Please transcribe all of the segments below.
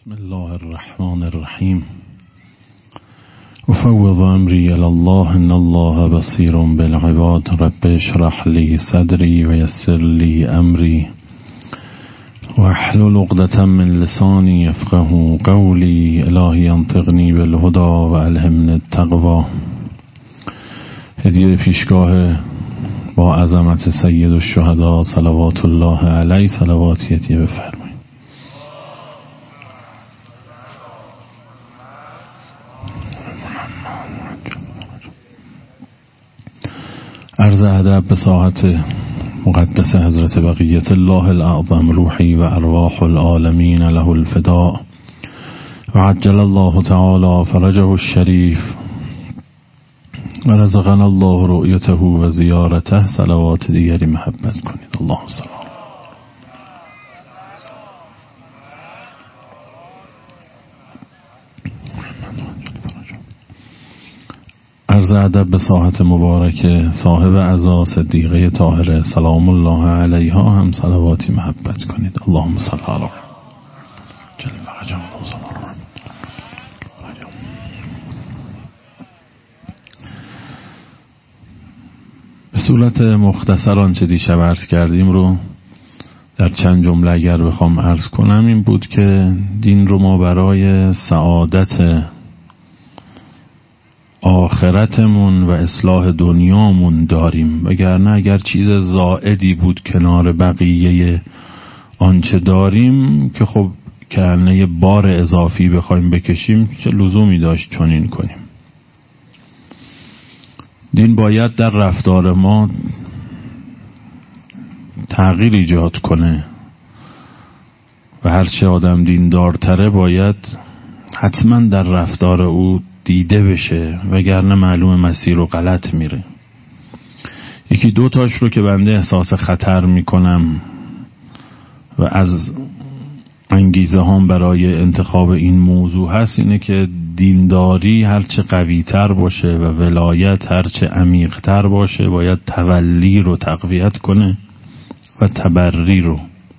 بسم الله الرحمن الرحیم افوض امری الی الله ان الله بصیر بالعباد رب اشرح لی صدری و یسر لی امری واحلل عقدة من لسانی یفقهوا قولی الهی انطقنی بالهدی و الهمنی التقوی. هدیه پیشگاه با عظمت سید الشهدا صلوات الله علیه صلواتی هدیه بفرمایید. عرض ادب به ساحت مقدس حضرت بقیت الله الاعظم روحی و ارواح العالمین له الفداء و عجل الله تعالی فرجه الشریف و رزقنا الله رؤیته و زیارته. صلوات دیگری محبت کنید. اللهم صل. عرض ادب به ساحت مبارک صاحب عزا صدیقه طاهره سلام الله علیها هم صلواتی محبت کنید. اللهم صل علی جل فرجهم. به صورت مختصر آنچه دیشب عرض کردیم رو در چند جمله اگر بخوام عرض کنم این بود که دین رو ما برای سعادت آخرتمون و اصلاح دنیامون داریم، وگرنه اگر چیز زائدی بود کنار بقیه آنچه داریم که خب کنه بار اضافی بخوایم بکشیم چه لزومی داشت چنین کنیم. دین باید در رفتار ما تغییر ایجاد کنه و هرچه آدم دیندارتره باید حتما در رفتار او دیده بشه، وگرنه معلوم مسیر رو غلط میره. یکی دو تاش رو که بنده احساس خطر میکنم و از انگیزه هم برای انتخاب این موضوع هست اینه که دینداری هرچه قوی تر باشه و ولایت هرچه عمیق تر باشه باید تولی رو تقویت کنه و تبری رو.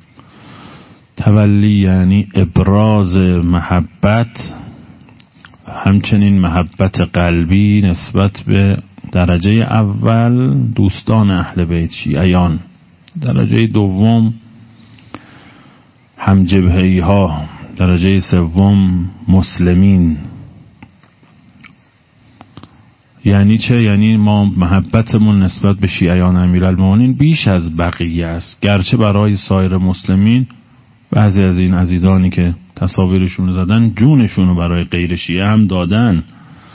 تولی یعنی ابراز محبت، همچنین محبت قلبی نسبت به درجه اول دوستان اهل بیت شیعیان، درجه دوم همجبهه‌ای ها، درجه سوم مسلمین. یعنی چه؟ یعنی ما محبتمون نسبت به شیعیان امیرالمومنین بیش از بقیه است، گرچه برای سایر مسلمین بعضی از این عزیزانی که تصاویرشون رو زدن جونشون رو برای غیر شیعه هم دادن.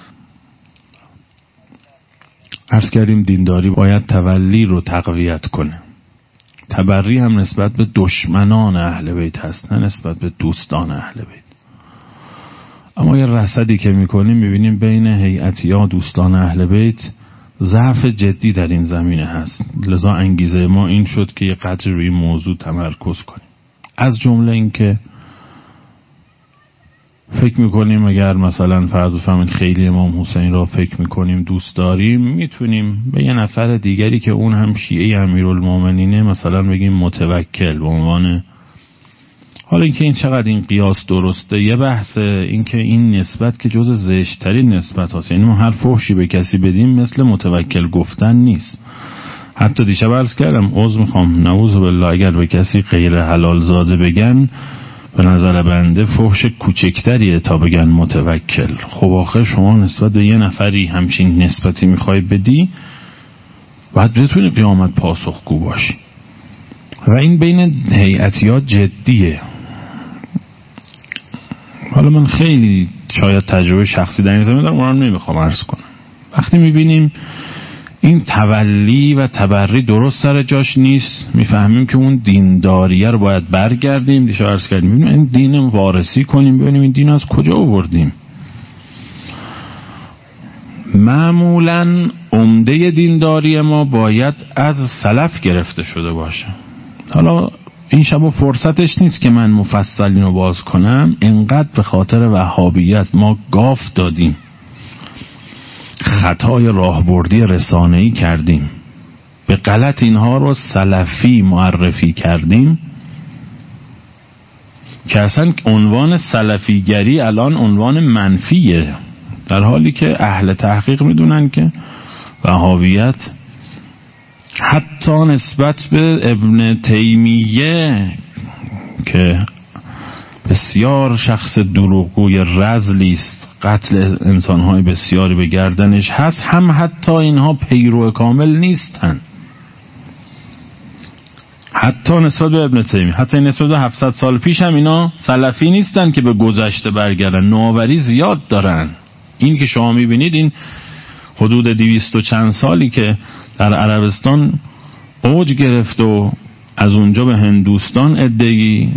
عرض کردیم دینداری باید تولی رو تقویت کنه. تبری هم نسبت به دشمنان اهل بیت هست نه نسبت به دوستان اهل بیت. اما یه رصدی که میکنیم میبینیم بین هیئتی‌ها دوستان اهل بیت ضعف جدی در این زمینه هست. لذا انگیزه ما این شد که یه قدر روی موضوع تمرکز کنیم. از جمله این که فکر میکنیم اگر مثلا فرض بفرمایید خیلی امام حسین را فکر میکنیم دوست داریم، میتونیم به یه نفر دیگری که اون هم شیعه امیرالمومنینه مثلا بگیم متوکل به عنوان. حالا اینکه این چقدر این قیاس درسته یه بحثه، اینکه این نسبت که جز زشت‌ترین نسبت هست، یعنی ما هر فحشی به کسی بدیم مثل متوکل گفتن نیست. حتی دیشب عرض کردم عذر میخوام نعوذ بالله اگر به کسی غیر حلال زاده بگن به نظر بنده فحش کوچکتریه تا بگن متوکل. خب آخه شما نسبت به یه نفری همچین نسبتی میخوای بدی باید بتونی قیامت پاسخگو باشی و این بین هیئتی‌ها جدیه. حالا من خیلی شاید تجربه شخصی در این زمینه دارم اونم نمیخوام عرض کنم. وقتی میبینیم این تولی و تبری درست سر جاش نیست میفهمیم که اون دینداریه رو باید برگردیم. دیشب عرض کردیم ببینیم این دین وارسی کنیم، ببینیم این دین از کجا آوردیم. معمولاً عمده دینداری ما باید از سلف گرفته شده باشه. حالا این شب فرصتش نیست که من مفصل اینو باز کنم. انقدر به خاطر وهابیت ما گاف دادیم، خطای راهبردی رسانه‌ای کردیم، به غلط اینها رو سلفی معرفی کردیم که اصلا عنوان سلفیگری الان عنوان منفیه، در حالی که اهل تحقیق میدونن که وهابیت حتی نسبت به ابن تیمیه که بسیار شخص دروغگوی رذلی است، قتل انسانهای بسیاری به گردنش هست، هم حتی اینها پیرو کامل نیستن. حتی نسبت به ابن تیمیه، حتی نسبت به 700 سال پیش هم اینا سلفی نیستن که به گذشته برگردن، نوآوری زیاد دارن. این که شما میبینید این حدود 200 و چند سالی که در عربستان اوج گرفت و از اونجا به هندوستان عده‌ای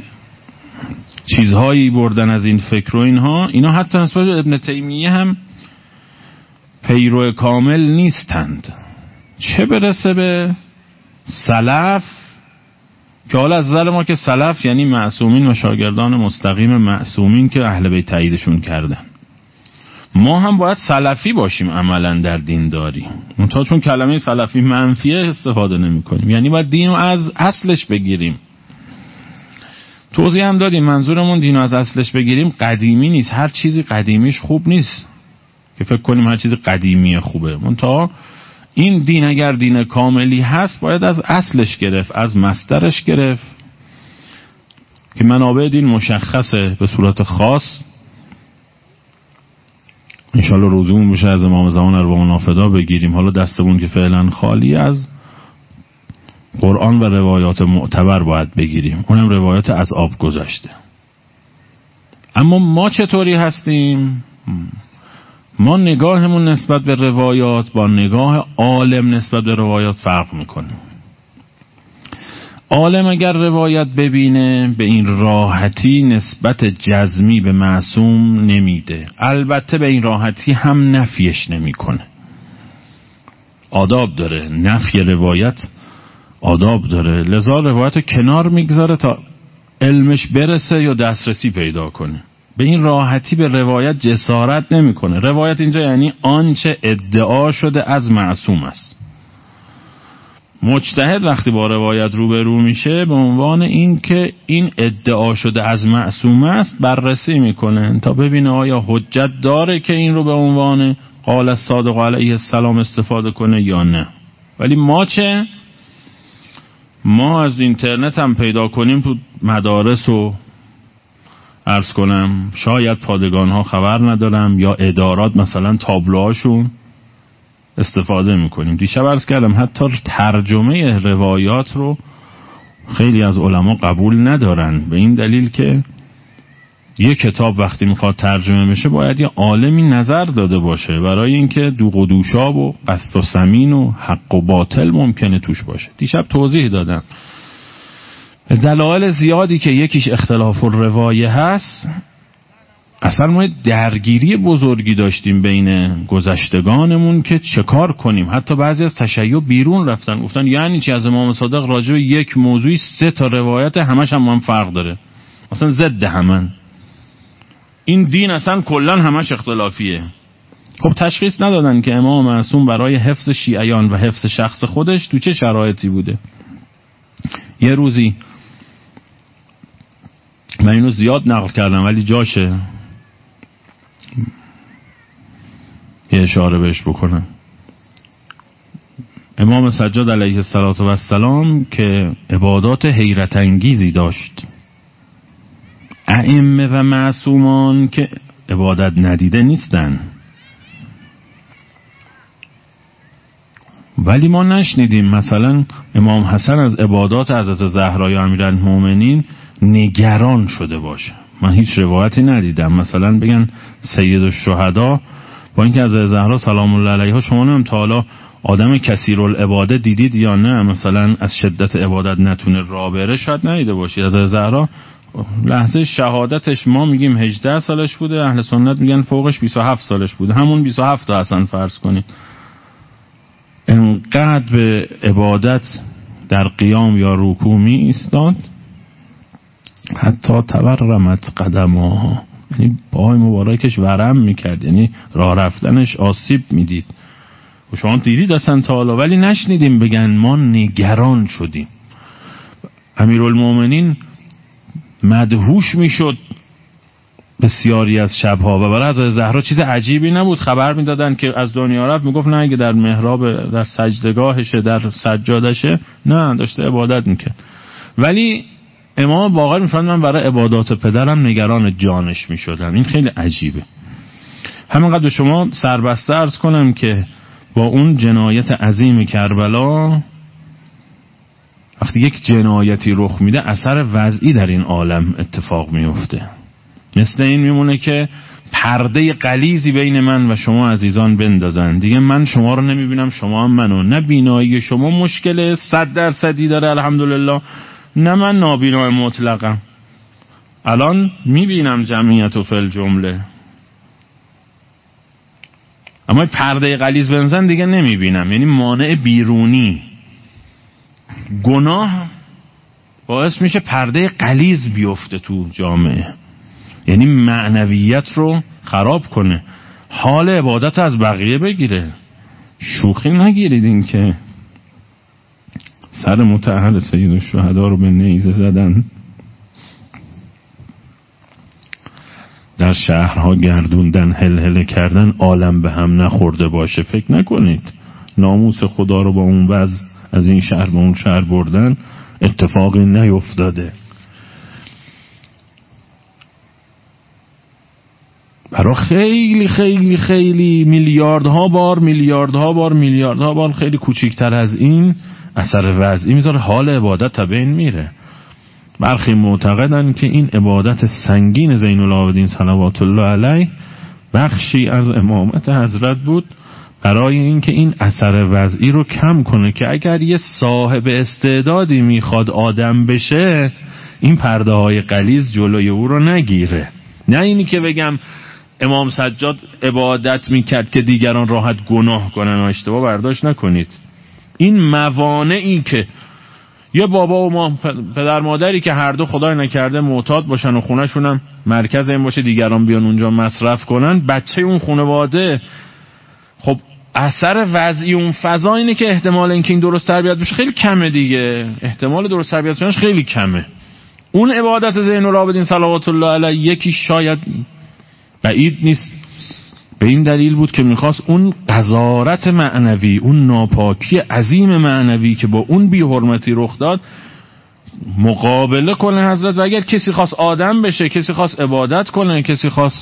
چیزهایی بردن از این فکر و اینا حتی نسبت به ابن تیمیه هم پیرو کامل نیستند، چه برسه به سلف، که حالا از نظر ما که سلف یعنی معصومین و شاگردان مستقیم معصومین که اهل بیت تاییدشون کردن. ما هم باید سلفی باشیم عملا در دینداری، منتها چون کلمه سلفی منفیه استفاده نمی کنیم، یعنی باید دین رو از اصلش بگیریم. توضیح هم دادیم منظورمون دین رو از اصلش بگیریم قدیمی نیست، هر چیزی قدیمیش خوب نیست که فکر کنیم هر چیز قدیمی خوبه، منتها این دین اگر دین کاملی هست باید از اصلش گرفت، از مصدرش گرفت که منابع دین مشخصه به صورت خاص. انشالله روزمون بشه از امام زمان ارواح نافدا بگیریم. حالا دستمون که فعلا خالی، از قرآن و روایات معتبر باید بگیریم، اونم روایات از آب گذشته. اما ما چطوری هستیم؟ ما نگاهمون نسبت به روایات با نگاه عالم نسبت به روایات فرق میکنه. عالم اگر روایت ببینه به این راحتی نسبت جزمی به معصوم نمیده، البته به این راحتی هم نفیش نمیکنه. آداب داره، نفی روایت آداب داره، لذا روایت کنار میگذاره تا علمش برسه یا دسترسی پیدا کنه. به این راحتی به روایت جسارت نمیکنه. روایت اینجا یعنی آنچه ادعا شده از معصوم است. مجتهد وقتی با روایت روبرو میشه به عنوان این که این ادعا شده از معصوم است بررسی میکنه تا ببینه آیا حجت داره که این رو به عنوان قال الصادق علیه السلام استفاده کنه یا نه. ولی ما چه؟ ما از اینترنت هم پیدا کنیم تو مدارس و عرض کنم شاید پادگان ها خبر ندارم یا ادارات مثلا تابلوهاشون استفاده میکنیم. دیشب عرض کردم حتی ترجمه روایات رو خیلی از علما قبول ندارن، به این دلیل که یه کتاب وقتی میخواد ترجمه بشه باید یه عالمی نظر داده باشه، برای اینکه دوغ و دوشاب و قصد و سمین و حق و باطل ممکنه توش باشه. دیشب توضیح دادم دلایل زیادی که یکیش اختلاف الروایه هست. اصلا ما درگیری بزرگی داشتیم بین گذشتگانمون که چه کار کنیم. حتی بعضی از تشیع بیرون رفتن گفتن یعنی چی از امام صادق راجع به یک موضوعی 3 تا روایت همش هم فرق داره، اصلا ضد همن، این دین اصلا کلن همش اختلافیه. خب تشخیص ندادن که امام معصوم برای حفظ شیعیان و حفظ شخص خودش تو چه شرایطی بوده. یه روزی من اینو زیاد نقل کردم ولی جاشه یه اشاره بهش بکنم. امام سجاد علیه السلام که عبادات حیرت انگیزی داشت، ائمه و معصومان که عبادت ندیده نیستن، ولی ما نشنیدیم مثلا امام حسن از عبادات حضرت زهرا یا امیرالمومنین نگران شده باشه. من هیچ روایتی ندیدم مثلا بگن سید الشهدا، با اینکه از زهرا سلام الله علیها شما نمیم تا حالا آدم کثیرالعباده دیدید یا نه، مثلا از شدت عبادت نتونه راه بره، شاید ندیده باشید. از زهرا لحظه شهادتش ما میگیم 18 سالش بوده، اهل سنت میگن فوقش 27 سالش بوده، همون 27 تا اصلا فرض کنید. انقدر به عبادت در قیام یا رکوع می ایستاد حتی تورمت قدمها، یعنی پای مبارکش ورم میکرد، یعنی راه رفتنش آسیب میدید. و شما دیدید اصلا تا حالا، ولی نشنیدیم بگن ما نگران شدیم. امیرالمومنین مدهوش میشد بسیاری از شبها و برای حضرت زهرا چیز عجیبی نبود. خبر میدادن که از دنیا رفت، میگفت نه اگه در محراب در سجدگاهشه در سجادشه نه، داشته عبادت میکرد. ولی امام باقر میفرماد من برای عبادات پدرم نگران جانش میشدم. این خیلی عجیبه. همینقدر به شما سربسته عرض کنم که با اون جنایت عظیم کربلا، وقتی یک جنایتی رخ میده اثر وضعی در این عالم اتفاق میفته. مثل این میمونه که پرده غلیظی بین من و شما عزیزان بندازن، دیگه من شما رو نمیبینم، شما هم منو، نه بینایی شما مشکل 100% داره الحمدلله، نه من نابینا مطلقم. الان میبینم جمعیت و فل جمله، اما پرده غلیظ بنزن دیگه نمیبینم. یعنی مانع بیرونی، گناه باعث میشه پرده غلیظ بیفته تو جامعه، یعنی معنویت رو خراب کنه، حال عبادت از بقیه بگیره. شوخی نگیرید این که سر متأهل سید الشهدا رو به نیزه زدن، در شهرها گردوندن، هلهله کردن، عالم به هم نخورده باشه. فکر نکنید ناموس خدا رو با اون وضع از این شهر به اون شهر بردن اتفاقی نیفتاده. برای خیلی خیلی خیلی میلیاردها بار خیلی کوچکتر از این اثر وضعی میذاره، حال عبادت تا بین میره. برخی معتقدن که این عبادت سنگین زین العابدین صلوات الله علیه بخشی از امامت حضرت بود برای اینکه این اثر وضعی رو کم کنه، که اگر یه صاحب استعدادی میخواد آدم بشه این پرده های غلیظ جلوی او رو نگیره. نه اینی که بگم امام سجاد عبادت میکرد که دیگران راحت گناه کنن و اشتباه برداشت نکنید. این موانعی که یه بابا و ما پدر مادری که هر دو خدای نکرده معتاد باشن و خونه‌شون هم مرکز این باشه دیگران بیان اونجا مصرف کنن، بچه اون خانواده خب اثر وضعی اون فضا اینه که احتمال اینکه این درست تربیت بشه خیلی کمه دیگه، احتمال درست تربیت شدنش خیلی کمه. اون عبادت زین العابدین صلوات الله علیه یکی شاید بعید نیست به این دلیل بود که میخواست اون قذارت معنوی، اون ناپاکی عظیم معنوی که با اون بی حرمتی رخ داد مقابله کنه حضرت. و اگر کسی خواست آدم بشه، کسی خواست عبادت کنه، کسی خواست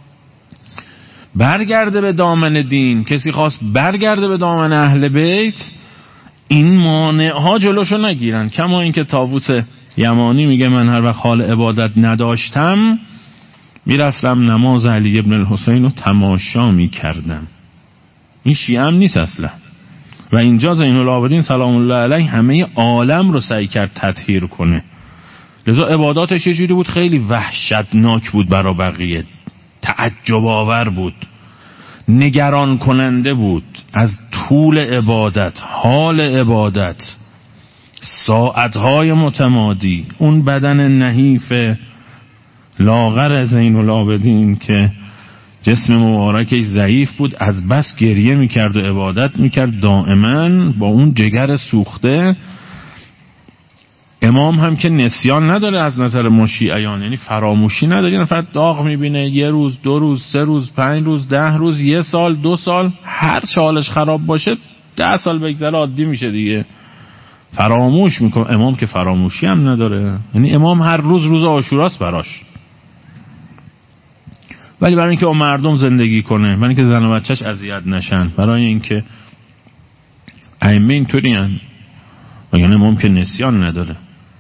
برگرده به دامن دین، کسی خواست برگرده به دامن اهل بیت، این مانع ها جلوشو نگیرن. کما اینکه طاووس یمانی میگه من هر وقت حال عبادت نداشتم میرفتم نماز علی ابن الحسین رو تماشا میکردم. این شیعه هم نیست اصلا. و اینجا زین العابدین سلام الله علیه همه عالم رو سعی کرد تطهیر کنه، لذا عباداتش یه جوری بود خیلی وحشتناک بود برای بقیه، تعجب آور بود، نگران کننده بود از طول عبادت، حال عبادت، ساعتهای متمادی. اون بدن نحیف لاغر زین العابدین که جسم مبارکش ضعیف بود، از بس گریه میکرد و عبادت میکرد دائما با اون جگر سوخته. امام هم که نسیان نداره از نظر ما شیعیان، یعنی فراموشی نداره، یعنی فقط داغ میبینه، یه روز، 2 روز، 3 روز، 5 روز، 10 روز، 1 سال، 2 سال، هر چه حالش خراب باشه 10 سال بگذره عادی میشه دیگه، فراموش میکنه. امام که فراموشی هم نداره، یعنی امام هر روز روز عاشوراست براش، ولی برای اینکه با مردم زندگی کنه، برای اینکه زن و بچه‌ش اذیت نشن، برای اینکه ائمه اینطورین، وگرنه امام که نسیان نداره.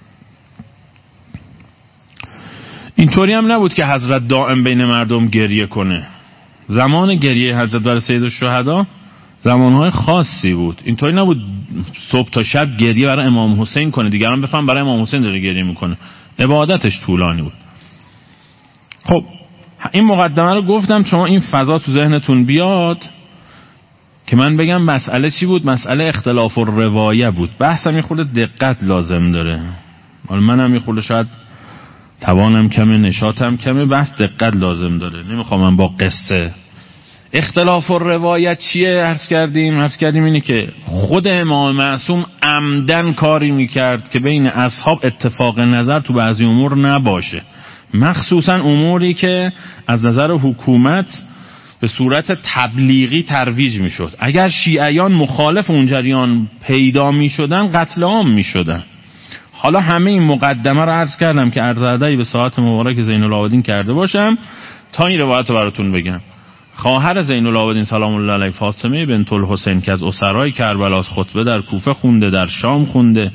اینطوری هم نبود که حضرت دائم بین مردم گریه کنه. زمان گریه حضرت برای سید الشهدا زمانهای خاصی بود، اینطوری نبود صبح تا شب گریه برای امام حسین کنه دیگران بفهم برای امام حسین داره گریه میکنه. عبادتش طولانی بود. خب این مقدمه رو گفتم شما این فضا تو ذهنتون بیاد که من بگم مسئله چی بود. مسئله اختلاف الروایه بود. بحثم یه خورده دقت لازم داره، حالا منم یه خورده شاید توانم کمه، نشاطم کمه، بحث دقت لازم داره. نمیخوام من با قصه اختلاف الروایت چیه؟ عرض کردیم اینه که خود امام معصوم عمدن کاری میکرد که بین اصحاب اتفاق نظر تو بعضی امور نباشه، مخصوصا اموری که از نظر حکومت به صورت تبلیغی ترویج میشد. اگر شیعیان مخالف اون جریان پیدا میشدن قتل عام میشدن. حالا همه این مقدمه رو عرض کردم که عرض به ساعت مبارک زین العابدین کرده باشم تا این روایت رو براتون بگم. خواهر زین العابدین سلام الله علیه، فاطمه بنت الحسین که از اسرای کربلاست، خطبه در کوفه خونده، در شام خونده.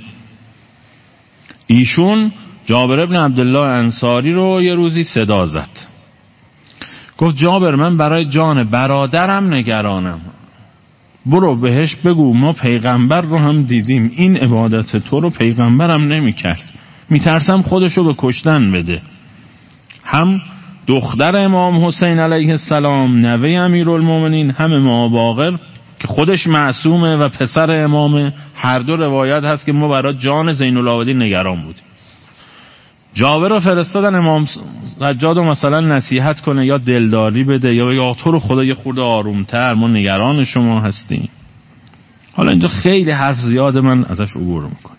ایشون جابر ابن عبدالله انصاری رو یه روزی صدا زد، گفت جابر من برای جان برادرم نگرانم، برو بهش بگو ما پیغمبر رو هم دیدیم، این عبادت تو رو پیغمبرم نمی کرد، میترسم خودشو به کشتن بده. هم دختر امام حسین علیه السلام نوه امیرالمومنین، هم امام باقر که خودش معصومه و پسر امامه، هر دو روایت هست که ما برای جان زین العابدین نگران بودیم. جابر رو فرستادن امام سجاد رو مثلا نصیحت کنه یا دلداری بده یا تو رو خدا یه خورده آرومتر، ما نگران شما هستیم. حالا اینجا خیلی حرف زیاد، من ازش عبور میکنم.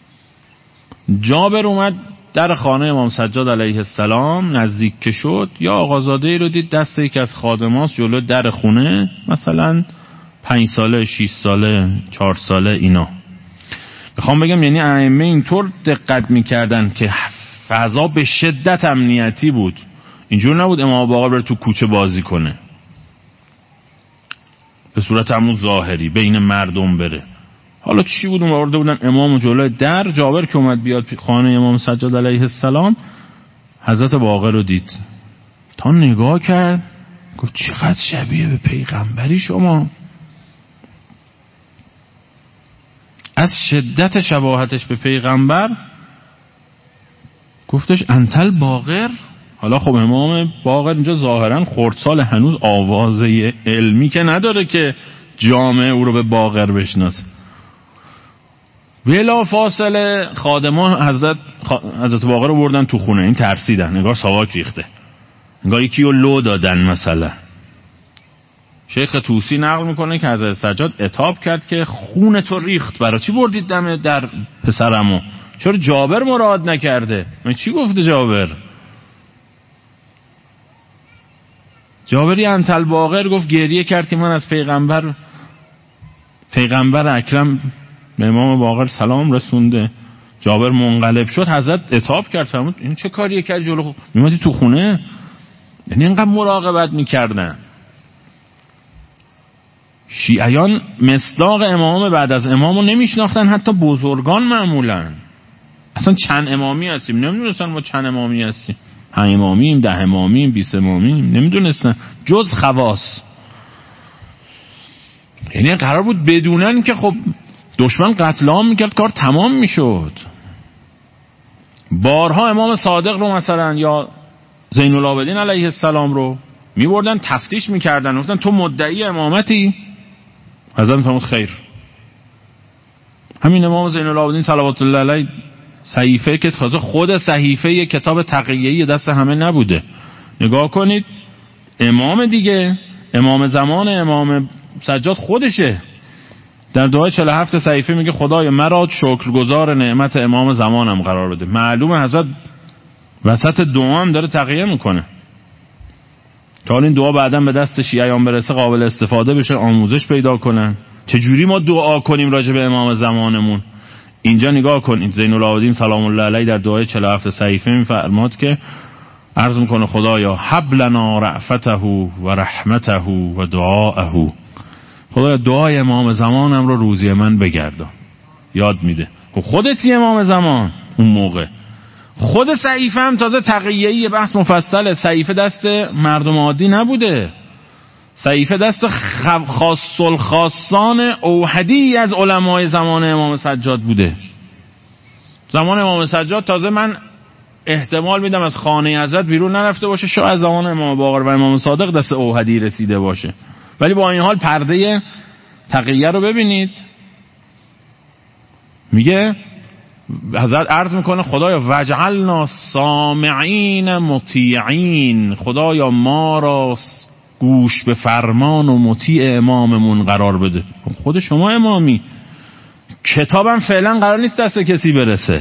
جابر اومد در خانه امام سجاد علیه السلام، نزدیک که شد یا آقازاده رو دید دست یکی از خادماست جلو در خونه، مثلا 5 ساله 6 ساله 4 ساله اینا. میخوام بگم یعنی ائمه اینطور دقت میکردن که فضا به شدت امنیتی بود، اینجور نبود امام باقر بره تو کوچه بازی کنه به صورت همون ظاهری بین مردم بره. حالا چی بود؟ آورده بودن امام جلوی در. جابر که اومد بیاد خانه امام سجاد علیه السلام، حضرت باقر رو دید، تا نگاه کرد گفت چقدر شبیه به پیغمبری شما. از شدت شباهتش به پیغمبر گفتش انتل باقر. حالا خب امام باقر اینجا ظاهرا خردسال، هنوز آوازه علمی که نداره که جامعه او رو به باقر بشناسه. بلا فاصله خادمان حضرت باقر رو بردن تو خونه، این ترسیدن، نگاه ساواک ریخته، نگاه یکی رو لو دادن. مثلا شیخ طوسی نقل میکنه که حضرت سجاد عتاب کرد که خون تو ریخت، برای چی بردید دم در پسرمو؟ چرا جابر مراد نکرده؟ من چی گفته جابر؟ جابری انتل باقر گفت گریه کرد که من از پیغمبر اکرم به امام باقر سلام رسونده. جابر منقلب شد، حضرت عتاب کرد، فرمود این چه کاریه کرد جلو میمادی تو خونه؟ یعنی اینقدر مراقبت میکردن. شیعیان مصداق امام بعد از امامو نمیشناختن، حتی بزرگان معمولا. اصلا چند امامی هستیم نمیدونستن، ما چند امامی هستیم، 5 امامیم، 10 امامیم، 20 امامیم، نمیدونستن جز خواص. یعنی قرار بود بدونن که خب دشمن قتل عام میکرد کار تمام میشد. بارها امام صادق رو مثلا یا زین العابدین علیه السلام رو میبردن تفتیش میکردن، گفتن تو مدعی امامتی؟ حضرت فرمود خیر. همین امام زین العابدین صلوات الله علیه صحیفه که تازه خود صحیفه کتاب تقیه‌ای دست همه نبوده، نگاه کنید امام دیگه، امام زمان امام سجاد خودشه، در دعای 47 صحیفه میگه خدای مرا شکرگزار نعمت امام زمانم قرار بده. معلومه حضرت وسط دعا هم داره تقیه میکنه تا این دعا بعداً به دست شیعیان برسه قابل استفاده بشه، آموزش پیدا کنن چجوری ما دعا کنیم راجع به امام زمانمون. اینجا نگاه کنید زین العابدین سلام الله علیه در دعای 47 صحیفه میفرماد که عرض میکنه خدایا هب لنا رأفته و رحمته و دعاءه، خدایا دعای امام زمانم رو روزی من بگردان. یاد میده خودتی امام زمان اون موقع. خود صحیفه هم تازه تقیه‌ای بحث مفصله، صحیفه دست مردم عادی نبوده، صحیفه دست خاص الخاصان اوحدی از علمای زمان امام سجاد بوده. زمان امام سجاد تازه من احتمال میدم از خانه حضرت بیرون نرفته باشه، شاید از زمان امام باقر و امام صادق دست اوحدی رسیده باشه، ولی با این حال پرده تقیه رو ببینید. میگه حضرت عرض میکنه خدایا وجعلنا سامعین مطیعین، خدایا ما را گوش به فرمان و مطیع اماممون قرار بده. خود شما امامی، کتابم فعلا قرار نیست دست کسی برسه.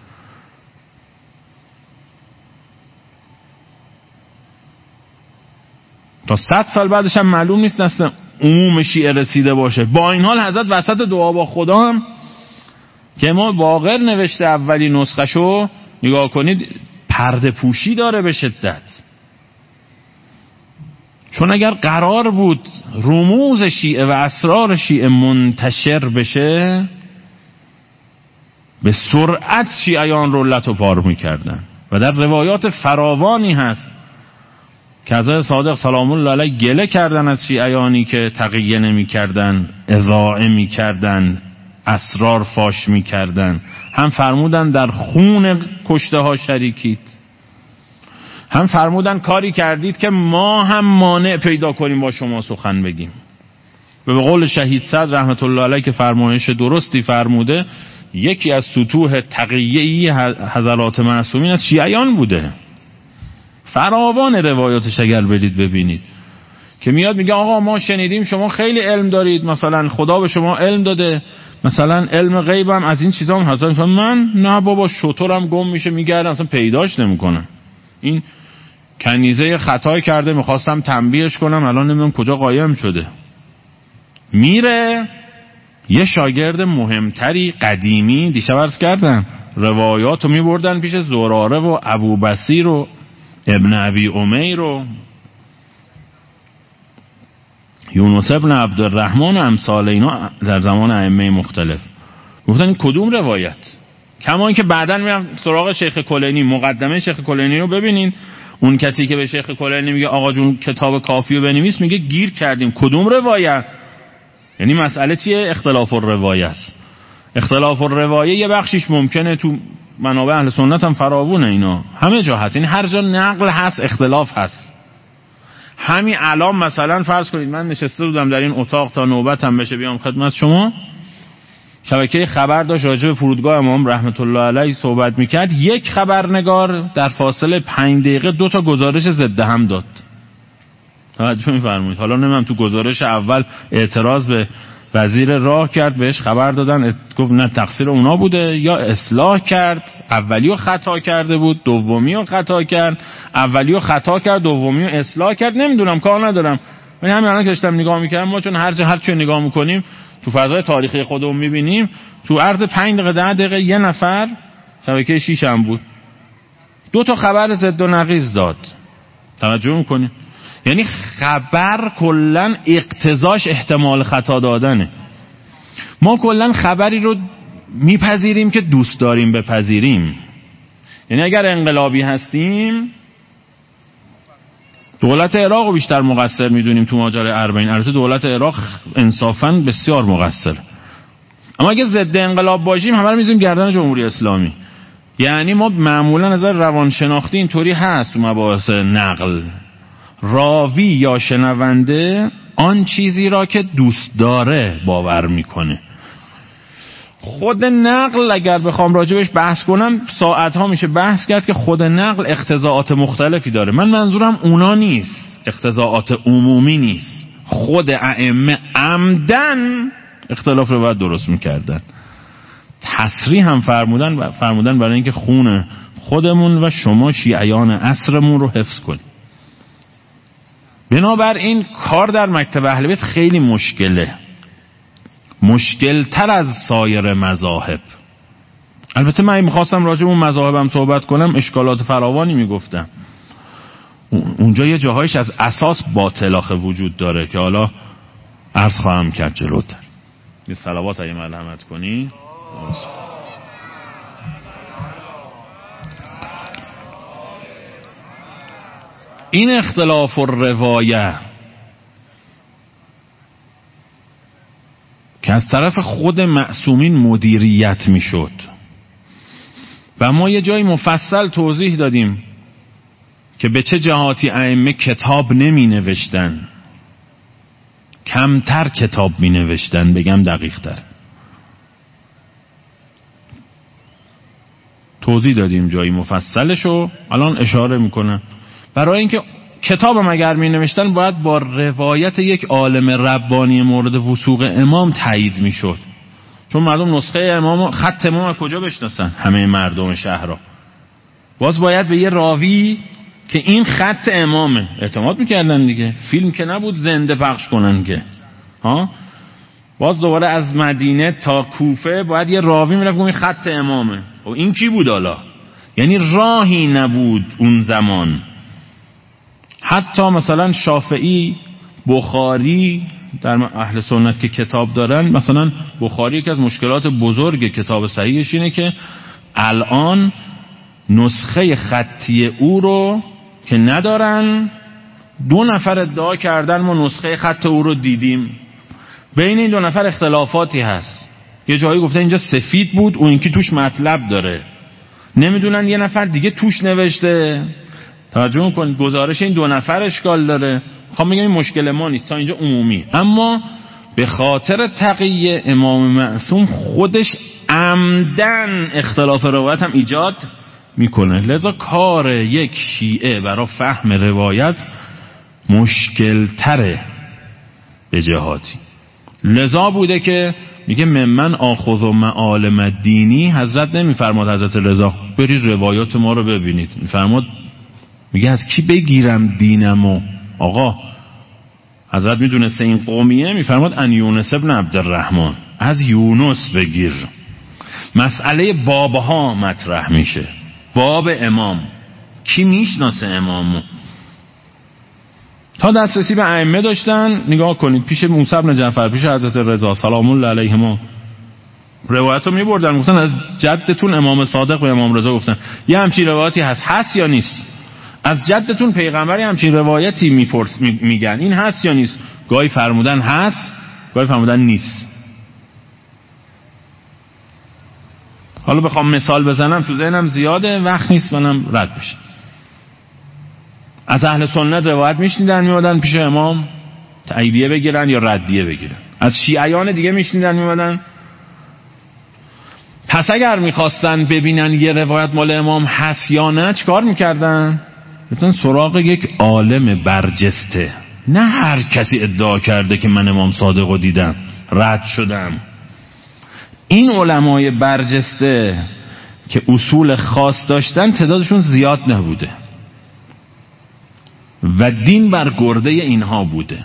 تا 100 سال بعدش هم معلوم نیست دست عموم شیعه رسیده باشه. با این حال حضرت وسط دعا با خدا هم که ما باقر نوشته اولی نسخشو نگاه کنید، پرده پوشی داره به شدت. چون اگر قرار بود رموز شیعه و اسرار شیعه منتشر بشه، به سرعت شیعیان رولت و پار میکردن. و در روایات فراوانی هست که حضرت صادق سلام الله علیه گله کردن از شیعیانی که تقیه نمی کردن، اذاعه می کردن، اسرار فاش می کردن. هم فرمودن در خون کشته ها شریکید، هم فرمودن کاری کردید که ما هم مانع پیدا کنیم با شما سخن بگیم. و به قول شهید صدر رحمت الله علیه که فرمایش درستی فرموده، یکی از سطوح تقیه‌ای حضرات معصومین از شیعیان بوده. فراوان روایاتش اگر برید ببینید که میاد میگه آقا ما شنیدیم شما خیلی علم دارید، مثلا خدا به شما علم داده، مثلا علم غیبم از این چیزا هم حضرت من نه بابا، شطورم گم میشه میگردم اصلا پیداش نمیکنم. این کنیزه خطای کرده میخواستم تنبیهش کنم الان نمیدونم کجا قایم شده. میره یه شاگرد مهمتری قدیمی، دیشب عرض کردم روایاتو میبردن پیش زراره و ابو بصیر و ابن ابی امیر و یونس ابن عبدالرحمن و امثال اینا در زمان ائمه مختلف. گفتن این کدوم روایت؟ کما اینکه بعداً میرم سراغ شیخ کلینی، مقدمه شیخ کلینی رو ببینین. اون کسی که به شیخ کلینی میگه آقا جون کتاب کافی رو بنویس، میگه گیر کردیم کدوم روایت؟ یعنی مسئله چیه؟ اختلاف الروایه است. اختلاف الروایه یه بخشیش ممکنه تو منابع اهل سنت هم فراوونه، اینا همه جا هست، یعنی هر جا نقل هست اختلاف هست. همین الان مثلا فرض کنید من نشسته بودم در این اتاق تا نوبتم بشه بیام خدمت شما، شبکه خبر داشت راجع به فرودگاه امام رحمت الله علیه صحبت میکرد، یک خبرنگار در فاصله 5 دقیقه 2 تا گزارش ضد هم داد. توجه می‌فرمایید. حالا نمیدونم تو گزارش اول اعتراض به وزیر راه کرد، بهش خبر دادن گفت نه تقصیر اونا بوده، یا اصلاح کرد، اولیو خطا کرده بود دومیو خطا کرد، اولیو خطا کرد دومیو اصلاح کرد، نمیدونم کار ندارم. من همین الان که داشتم نگاه میکردم، ما چون هر چه نگاه میکنیم تو فضای تاریخی خودمون میبینیم، تو عرض 5 دقیقه 10 دقیقه یه نفر شبکه 6 هم بود 2 تا خبر ضد و نقیض داد. توجه میکنیم؟ یعنی خبر کلن اقتضاش احتمال خطا دادنه. ما کلن خبری رو میپذیریم که دوست داریم بپذیریم. یعنی اگر انقلابی هستیم دولت عراق رو بیشتر مقصر میدونیم تو ماجرای اربعین. البته دولت عراق انصافاً بسیار مقصر. اما اگه ضد انقلاب باشیم همه رو میذاریم گردن جمهوری اسلامی. یعنی ما معمولا نظر روانشناختی اینطوری هست تو مباحث نقل، راوی یا شنونده آن چیزی را که دوست داره باور میکنه. خود نقل اگر بخوام راجبش بحث کنم ساعتها میشه بحث کرد که خود نقل اقتضاعات مختلفی داره. من منظورم اونا نیست، اقتضاعات عمومی نیست. خود ائمه عمدن اختلاف رو باید درست میکردن، تصریح هم فرمودن برای اینکه خون خودمون و شما شیعیان عصرمون رو حفظ کنیم. بنابراین کار در مکتب اهل بیت خیلی مشکله، مشکل تر از سایر مذاهب. البته من میخواستم راجع به اون مذاهبم صحبت کنم اشکالات فراوانی میگفتم. اونجا یه جاهایش از اساس باطلاخه وجود داره که حالا عرض خواهم کرد جلوتر. یه صلوات اگه مرحمت کنی. این اختلاف الروایه که از طرف خود معصومین مدیریت میشد و ما یه جایی مفصل توضیح دادیم که به چه جهاتی ائمه کتاب نمی نوشتن، کمتر کتاب می نوشتن، بگم دقیق تر توضیح دادیم جایی مفصلشو، الان اشاره میکنم برای اینکه کتابم اگر می نوشتن باید با روایت یک عالم ربانی مورد وثوق امام تایید می شد، چون مردم نسخه امام، خط امام از کجا بشناسن؟ همه مردم شهرها باز باید به یه راوی که این خط امامه اعتماد میکردن دیگه، فیلم که نبود زنده پخش کنن که باز دوباره از مدینه تا کوفه باید یه راوی میرفت این خط امامه. و این کی بود حالا؟ یعنی راهی نبود اون زمان. حتی مثلا شافعی، بخاری، در اهل سنت که کتاب دارن، مثلا بخاری یکی از مشکلات بزرگ کتاب صحیحش اینه که الان نسخه خطی او رو که ندارن، 2 نفر ادعا کردن ما نسخه خط او رو دیدیم، بین این 2 نفر اختلافاتی هست، یه جایی گفته اینجا سفید بود اون اینکی توش مطلب داره، نمیدونن یه نفر دیگه توش نوشته. توجه کنید گزارش این 2 نفر اشکال داره. میخوام بگم این مشکل ما نیست، تا اینجا عمومی، اما به خاطر تقیه امام معصوم خودش عمدن اختلاف روایت هم ایجاد میکنه. لذا کار یک شیعه برای فهم روایت مشکل تره به جهاتی. لذا بوده که میگه ممن آخذ و معالم دینی، حضرت نمیفرماد حضرت رضا برید روایات ما رو ببینید، میفرماد میگه از کی بگیرم دینمو؟ آقا حضرت میدونسته این قومیه، میفرماد ان یونس ابن عبدالرحمن، از یونس بگیر. مسئله بابها مطرح میشه، باب امام کی میشناسه امامو؟ تا دسترسی به ائمه داشتن. نگاه کنید پیش موسی بن جعفر، پیش حضرت رضا سلام الله علیهما روایت رو میبردن، گفتن از جدتون امام صادق و امام رضا گفتن یه همچین روایتی هست یا نیست؟ از جدتون پیغمبری همچین روایتی میگن این هست یا نیست؟ گاهی فرمودن هست، گاهی فرمودن نیست. حالا بخوام مثال بزنم تو ذهنم زیاده، وقت نیست منم رد بشه. از اهل سنت روایت میشنیدن میادن پیش امام تاییدیه بگیرن یا ردیه بگیرن، از شیعیان دیگه میشنیدن میادن. پس اگر میخواستن ببینن یه روایت مال امام هست یا نه چیکار میکردن؟ مثلا سراغ یک عالم برجسته، نه هر کسی ادعا کرده که من امام صادق رو دیدم رد شدم. این علمای برجسته که اصول خاص داشتن تعدادشون زیاد نبوده و دین بر گرده اینها بوده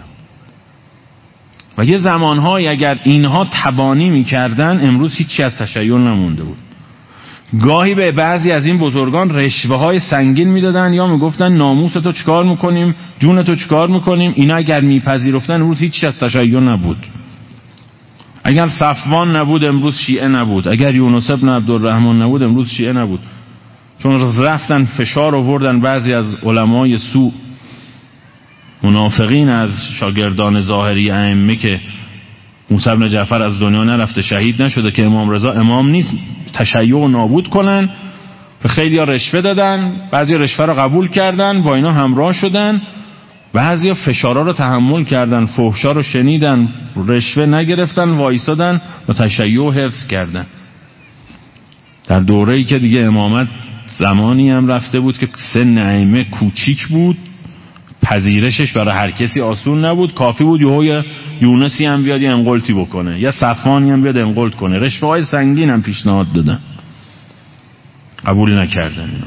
و یه زمانهایی اگر اینها تبانی میکردن امروز هیچی از تشیع نمونده بود. گاهی به بعضی از این بزرگان رشوه های سنگین میدادن یا میگفتن ناموستو چیکار میکنیم، جونتو چیکار میکنیم. اینا اگر میپذیرفتن امروز هیچی از تشیع نبود. اگر صفوان نبود امروز شیعه نبود، اگر یونس ابن عبدالرحمن نبود امروز شیعه نبود، چون رفتن فشار آوردن بعضی از علمای سوء منافقین از شاگردان ظاهری ائمه که موسی بن جعفر از دنیا نرفته شهید نشده که امام رضا امام نیست، تشیع نابود کنن. به خیلی ها رشوه دادن، بعضی رشوه رو قبول کردن با اینا همراه شدن، بعضی ها فشارا رو تحمل کردن، فحشا رو شنیدن رشوه نگرفتن وایسادن و تشیع حفظ کردن. در دوره‌ای که دیگه امامت زمانی هم رفته بود که سن ائمه کوچیک بود، پذیرشش برای هر کسی آسون نبود، کافی بود یه یونسی هم بیاد یه انقلتی بکنه یا صفوانی هم بیاد انقلت کنه. رشوه های سنگین هم پیشنهاد دادن، قبول نکردن. اینا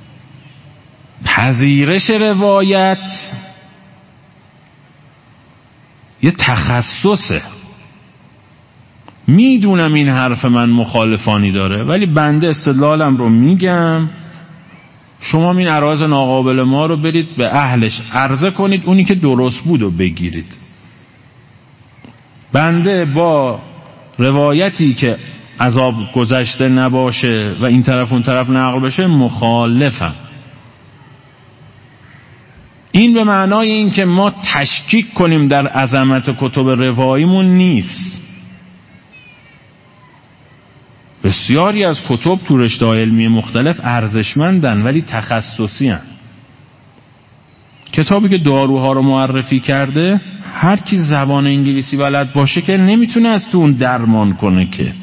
پذیرش روایت یه تخصصه. میدونم این حرف من مخالفانی داره، ولی بنده استدلالم رو میگم، شما این عرایض ناقابل ما رو برید به اهلش عرضه کنید، اونی که درست بود رو بگیرید. بنده با روایتی که عذاب گذشته نباشه و این طرف اون طرف نقل بشه مخالفم. این به معنای این که ما تشکیک کنیم در عظمت کتب رواییمون نیست. بسیاری از کتب تو رشته‌های علمی مختلف ارزشمندن ولی تخصصی هن. کتابی که داروها رو معرفی کرده، هر کی زبان انگلیسی بلد باشه که نمیتونه از تو اون درمان کنه. که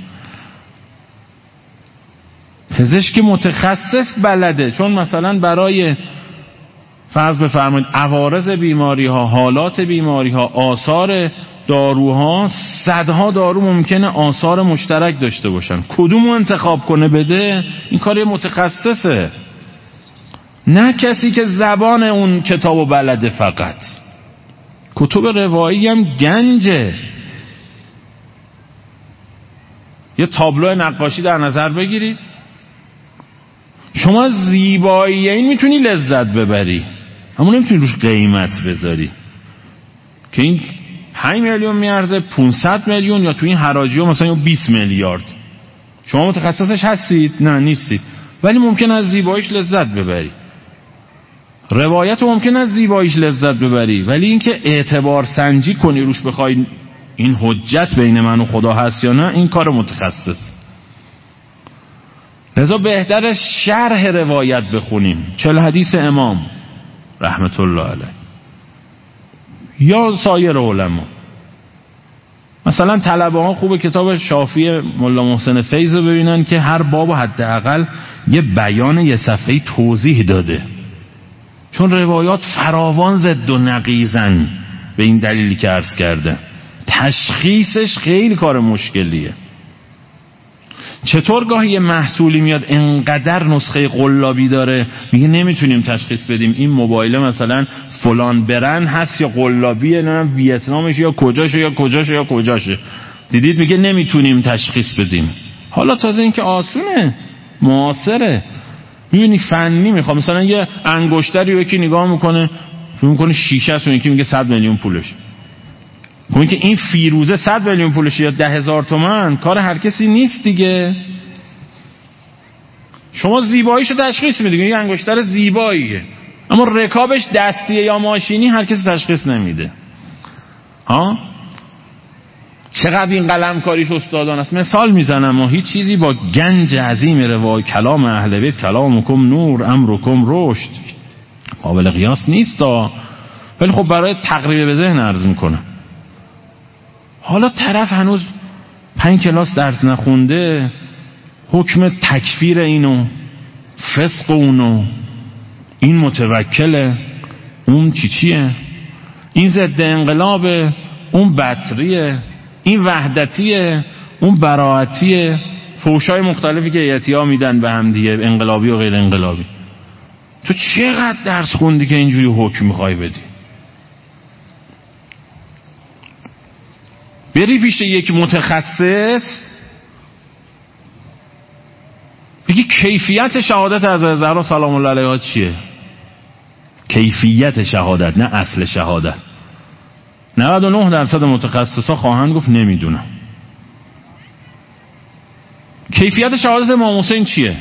پزشک متخصص بلده، چون مثلا برای فرض بفرمایید عوارض بیماری ها، حالات بیماری ها، آثار داروها، صدها دارو ممکنه آثار مشترک داشته باشن. کدومو انتخاب کنه بده؟ این کار متخصصه، نه کسی که زبان اون کتابو بلده. فقط کتب روایی هم گنجه. یه تابلو نقاشی در نظر بگیرید، شما زیبایی این میتونی لذت ببری، اما نمیتونی روش قیمت بذاری که این 5 میلیون میارزه، 500 میلیون، یا تو این حراجی ها مثلا 20 میلیارد. شما متخصصش هستید؟ نه نیستید، ولی ممکن از زیباییش لذت ببری. روایت ممکن از زیباییش لذت ببری، ولی اینکه اعتبار سنجی کنی روش بخوای این حجت بین من و خدا هست یا نه، این کار متخصص. لذا بهتر شرح روایت بخونیم، 40 حدیث امام رحمت الله علیه یا سایر علما. مثلا طلبه ها خوبه کتاب شافعی ملا محسن فیض رو ببینن که هر باب حداقل یه بیان یه صفحه‌ای توضیح داده، چون روایات فراوان زد و نقیزن به این دلیلی که عرض کرده. تشخیصش خیلی کار مشکلیه. چطور گاهی یه محصولی میاد انقدر نسخه قلابی داره میگه نمیتونیم تشخیص بدیم این موبایل مثلا فلان برند هست یا قلابیه، نه ویتنامش یا کجاشه یا کجاشه یا کجاشه، دیدید میگه نمیتونیم تشخیص بدیم. حالا تازه این که آسونه، معاصره، میبینی فنی میخوام. مثلا یه انگشتری رو یکی نگاه میکنه فکر میکنه شیشه است، اون یکی میگه 100 میلیون پولش. خب این که این فیروزه 100 میلیون پولش یا 10,000 تومان کار هر کسی نیست دیگه. شما زیباییشو تشخیص میدید، یه انگشتر زیباییه، اما رکابش دستیه یا ماشینی هر کسی تشخیص نمیده. ها چقدر این قلم کاریش استادان است. مثال میزنم، هیچ چیزی با گنج عظیم روای کلام اهل بیت، کلامکم نور امرکم رشد، قابل قیاس نیست. ولی خب برای تقریب به ذهن عرض میکنم. حالا طرف هنوز 5 کلاس درس نخونده، حکم تکفیر اینو، فسق اونو، این متوکله، اون چیه، این ضد انقلابه، اون بطریه، این وحدتیه، اون براعتیه، فوشای مختلفی که ایتیا میدن به هم دیگه، انقلابی و غیر انقلابی. تو چقدر درس خوندی که اینجوری حکم میخوای بدی؟ بری پیش یک متخصص بگی کیفیت شهادت از زهرا سلام الله علیها چیه؟ کیفیت شهادت، نه اصل شهادت. 99% متخصصا خواهند گفت نمیدونم. کیفیت شهادت امام حسین چیه؟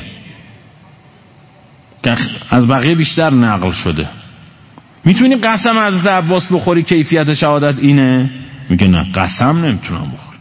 که از بقیه بیشتر نقل شده. میتونی قسم از عباس بخوری کیفیت شهادت اینه؟ میگه نه قسم نمیتونم بخورم.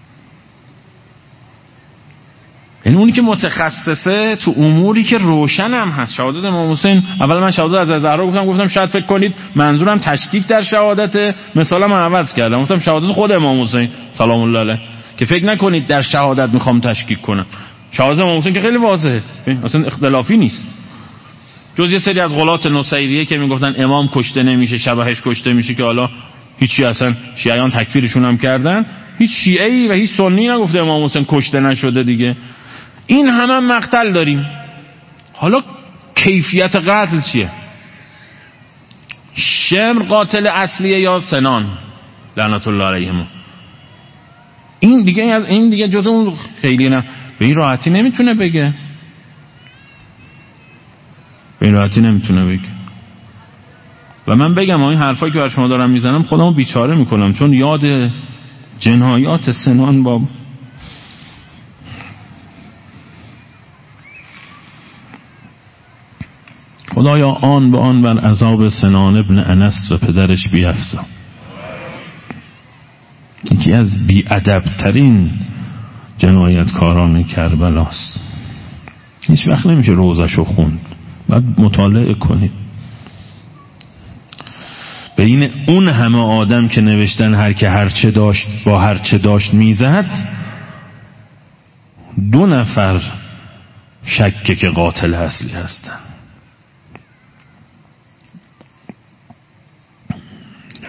یعنی اونی که متخصصه تو اموری که روشن هم هست. شهادت امام حسین، اول من شهادت از زهرا گفتم شاید فکر کنید منظورم تشکیک در شهادت، مثلا من عوض کردم گفتم شهادت خود امام حسین سلام الله علیه، که فکر نکنید در شهادت میخوام تشکیک کنم. شهادت امام حسین که خیلی واضحه، اصلا اختلافی نیست، جز یه سری از غلات نصیریه که میگفتن امام کشته نمیشه، شبهش کشته میشه، که حالا هیچی، اصلا شیعیان تکفیرشون هم کردن، هیچ شیعی و هیچ سنی نگفته امام حسین کشته نشده دیگه. این هم مقتل داریم. حالا کیفیت قتل چیه؟ شمر قاتل اصلیه یا سنان لعنت الله علیهم؟ این دیگه جز اون خیلی نه، به این راحتی نمیتونه بگه، به این راحتی نمیتونه بگه. و من بگم این حرفایی که بر شما دارم میزنم خودمو بیچاره میکنم، چون یاد جنایات سنان با خدایا آن به آن بر عذاب سنان ابن انس و پدرش بیفزا. یکی از بی‌ادب ترین جنایتکاران کربلاست. هیچ وقت نمیشه روزشو خوند، باید مطالعه کنید. بین اون همه آدم که نوشتن هر که هرچه داشت با هرچه داشت میزد، 2 نفر شکه که قاتل اصلی هستن.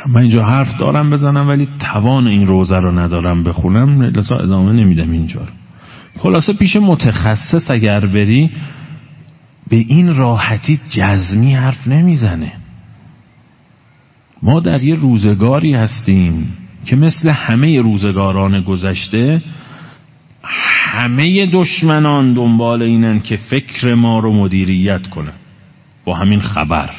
من اینجا حرف دارم بزنم ولی توان این روزه رو ندارم بخونم، لذا ادامه نمیدم اینجا. خلاصه پیش متخصص اگر بری به این راحتی جزمی حرف نمیزنه. ما در یه روزگاری هستیم که مثل همه روزگاران گذشته همه دشمنان دنبال اینن که فکر ما رو مدیریت کنن با همین خبر.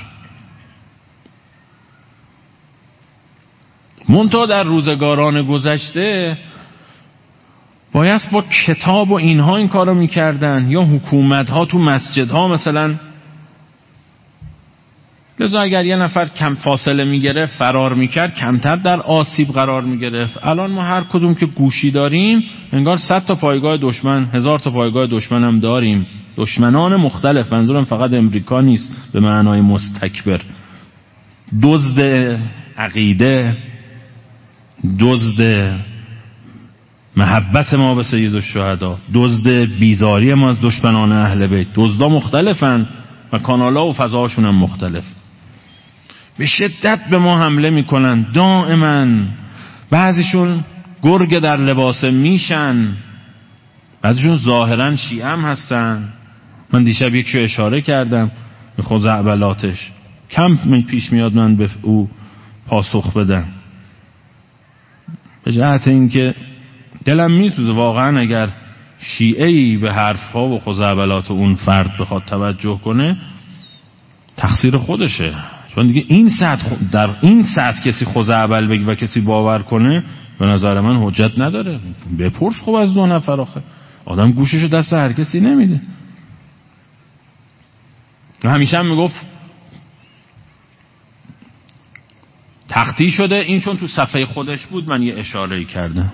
منتها در روزگاران گذشته باید با کتاب و اینها این کارو میکردن، یا حکومت ها تو مسجد ها مثلا. لذا اگر یه نفر کم فاصله میگرفت فرار میکرد کمتر در آسیب قرار میگرفت. الان ما هر کدوم که گوشی داریم انگار 100 تا پایگاه دشمن، 1000 تا پایگاه دشمن هم داریم. دشمنان مختلف، منظورم فقط امریکا نیست به معنای مستکبر. دزد عقیده، دزد محبت ما به سید الشهدا، دزد بیزاری ما از دشمنان اهل بیت. دزدا مختلفن و کانالا و فضاهاشون هم مختلف. به شدت به ما حمله میکنن دائما. بعضیشون گرگ در لباس میشن، بعضیشون ظاهرا شیعه هم هستن. من دیشب یکیو اشاره کردم به خزعبلاتش، کم پیش میاد من به او پاسخ بدم، به جهت اینکه دلم میسوزه واقعا اگر شیعه‌ای به حرفها و خزعبلات اون فرد بخواد توجه کنه تقصیر خودشه. چون دیگه این سطح در این سطح کسی خزعبل بگه و کسی باور کنه به نظر من حجت نداره. بپرس خب از 2 نفر، آخه آدم گوششو دست هر کسی نمیده. همیشه هم میگفت تختی شده، این چون تو صفحه خودش بود من یه اشاره‌ای کردم.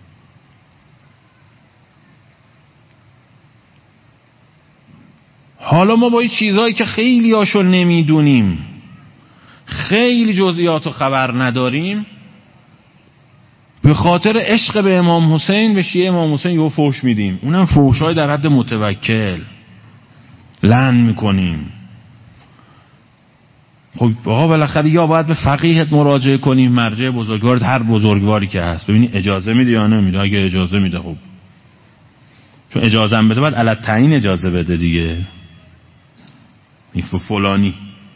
حالا ما با این چیزهایی که خیلی هاشو نمیدونیم، خیلی جزئیاتو خبر نداریم، به خاطر عشق به امام حسین به شیعه امام حسین یه فحش میدیم، اونم فحشای در حد متوکل، لعن میکنیم. خب آقا بالاخره یا باید به فقیهت مراجعه کنیم، مرجع بزرگوارت، هر بزرگواری که هست، ببینی اجازه میده یا نمیده. اگه اجازه میده خب، چون اجازه هم بده باید علت تعیین اجازه بده دیگه، فلانی.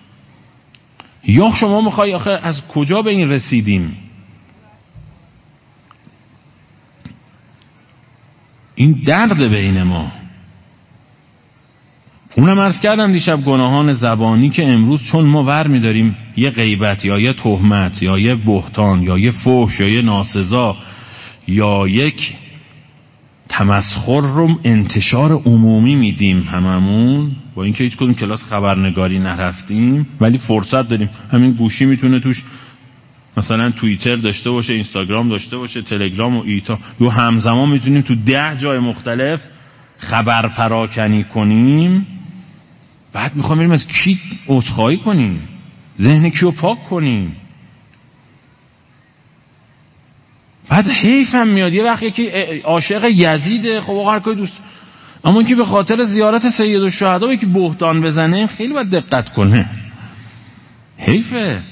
یا شما میخوای آخه از کجا به این رسیدیم؟ این درد بین ما. اونم عرض کردم دیشب گناهان زبانی که امروز چون ما ور میداریم یه غیبت یا یه تهمت یا یه بهتان یا یه فحش یا یه ناسزا یا یک تمسخر رو انتشار عمومی میدیم هممون، با اینکه هیچ کدوم کلاس خبرنگاری نرفتیم ولی فرصت داریم. همین گوشی میتونه توش مثلا توییتر داشته باشه، اینستاگرام داشته باشه، تلگرام و ایتا، یا همزمان میتونیم تو 10 جای مختلف خبر پراکنی کنیم. بعد میخوام بریم از کی عذرخواهی کنیم، ذهن کیو پاک کنیم. بعد حیف هم میاد یه وقتی که عاشق یزیده، خب هر کاری دوست، اما که به خاطر زیارت سید الشهدا که بهتان بزنه خیلی باید دقت کنه. حیفه.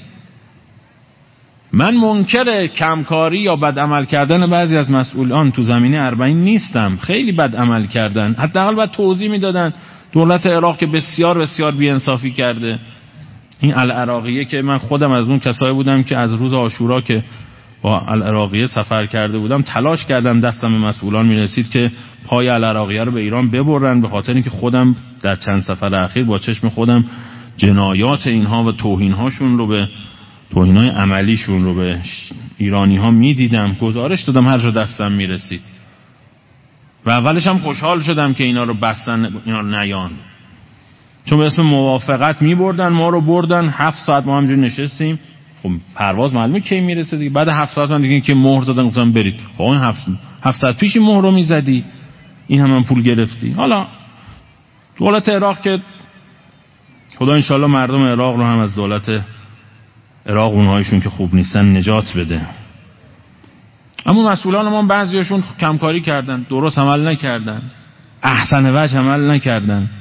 من منکر کمکاری یا بد عمل کردن بعضی از مسئولان تو زمینه اربعین نیستم، خیلی بد عمل کردن، حداقل باید توضیح میدادن. دولت عراق که بسیار بسیار بی‌انصافی کرده. این العراقیه که من خودم از اون کسایی بودم که از روز عاشورا که با العراقیه سفر کرده بودم تلاش کردم دستم به مسئولان میرسید که پای العراقیه رو به ایران ببرن، به خاطر اینکه خودم در چند سفر اخیر با چشم خودم جنایات اینها و توهینهاشون رو به توهینای عملیشون رو به ایرانی ها میدیدم، گزارش دادم هر جا دستم میرسید و اولش هم خوشحال شدم که اینا رو بستن، اینا رو نیان، چون به اسم موافقت میبردن ما رو، بردن 7 ساعت ما همجوری نشستیم. خب پرواز معلومه کی میرسه دیگه، بعد 7 ساعت من دیگه که مهر زدن گفتم برید. خب این 7 ساعت پیش مهر رو میزدی، این هم پول گرفتی. حالا دولت عراق که خدا انشالله مردم عراق رو هم از دولت عراق اونهایشون که خوب نیستن نجات بده. اما مسئولان ما بعضیاشون کمکاری کردن، درست عمل نکردن، احسن وجه عمل نکردن،